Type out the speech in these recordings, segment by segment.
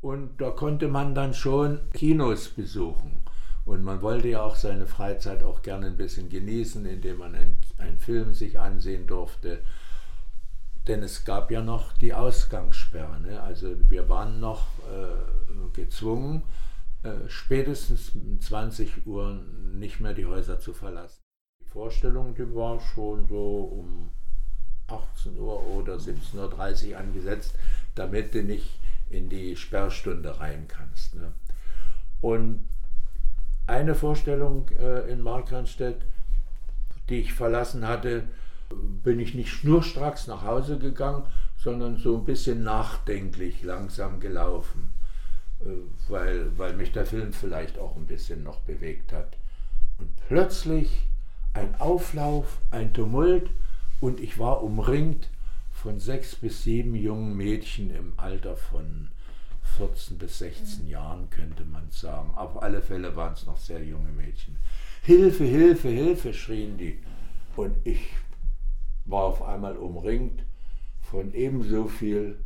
Und da konnte man dann schon Kinos besuchen. Und man wollte ja auch seine Freizeit auch gerne ein bisschen genießen, indem man einen Film sich ansehen durfte. Denn es gab ja noch die Ausgangssperre. Ne? Also wir waren noch gezwungen, spätestens um 20 Uhr nicht mehr die Häuser zu verlassen. Die Vorstellung, die war schon so um 18 Uhr oder 17:30 Uhr angesetzt, damit du nicht in die Sperrstunde rein kannst. Ne? Und eine Vorstellung in Markranstädt, die ich verlassen hatte, bin ich nicht schnurstracks nach Hause gegangen, sondern so ein bisschen nachdenklich langsam gelaufen, weil mich der Film vielleicht auch ein bisschen noch bewegt hat. Und plötzlich ein Auflauf, ein Tumult und ich war umringt von 6 bis 7 jungen Mädchen im Alter von 14 bis 16 Jahren, könnte man sagen. Auf alle Fälle waren es noch sehr junge Mädchen. Hilfe, Hilfe, Hilfe, schrien die. Und ich war auf einmal umringt von ebenso viel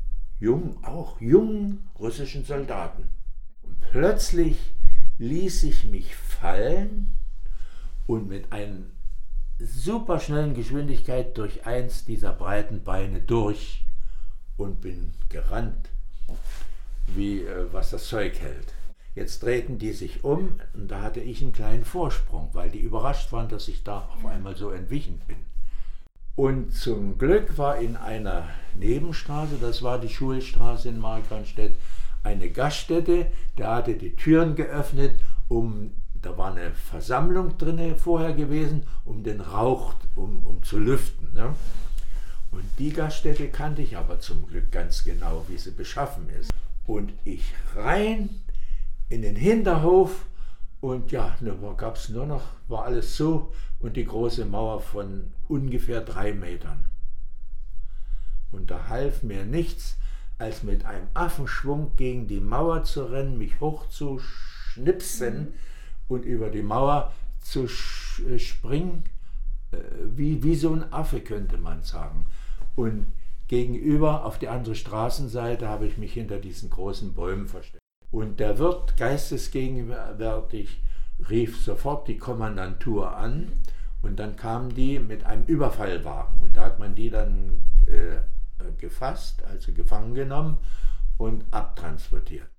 jungen russischen Soldaten. Und plötzlich ließ ich mich fallen und mit einer superschnellen Geschwindigkeit durch eins dieser breiten Beine durch und bin gerannt, wie was das Zeug hält. Jetzt drehten die sich um und da hatte ich einen kleinen Vorsprung, weil die überrascht waren, dass ich da auf einmal so entwichen bin. Und zum Glück war in einer Nebenstraße, das war die Schulstraße in Markranstädt, eine Gaststätte, der hatte die Türen geöffnet, da war eine Versammlung drin vorher gewesen, um den Rauch zu lüften. Ne? Und die Gaststätte kannte ich aber zum Glück ganz genau, wie sie beschaffen ist. Und ich rein in den Hinterhof und ja, gab es nur noch, war alles zu und die große Mauer von ungefähr 3 Metern. Und da half mir nichts, als mit einem Affenschwung gegen die Mauer zu rennen, mich hochzuschnipsen und über die Mauer zu springen, wie so ein Affe, könnte man sagen. Und gegenüber, auf die andere Straßenseite, habe ich mich hinter diesen großen Bäumen versteckt. Und der Wirt, geistesgegenwärtig, rief sofort die Kommandantur an und dann kamen die mit einem Überfallwagen. Und da hat man die dann gefasst, also gefangen genommen und abtransportiert.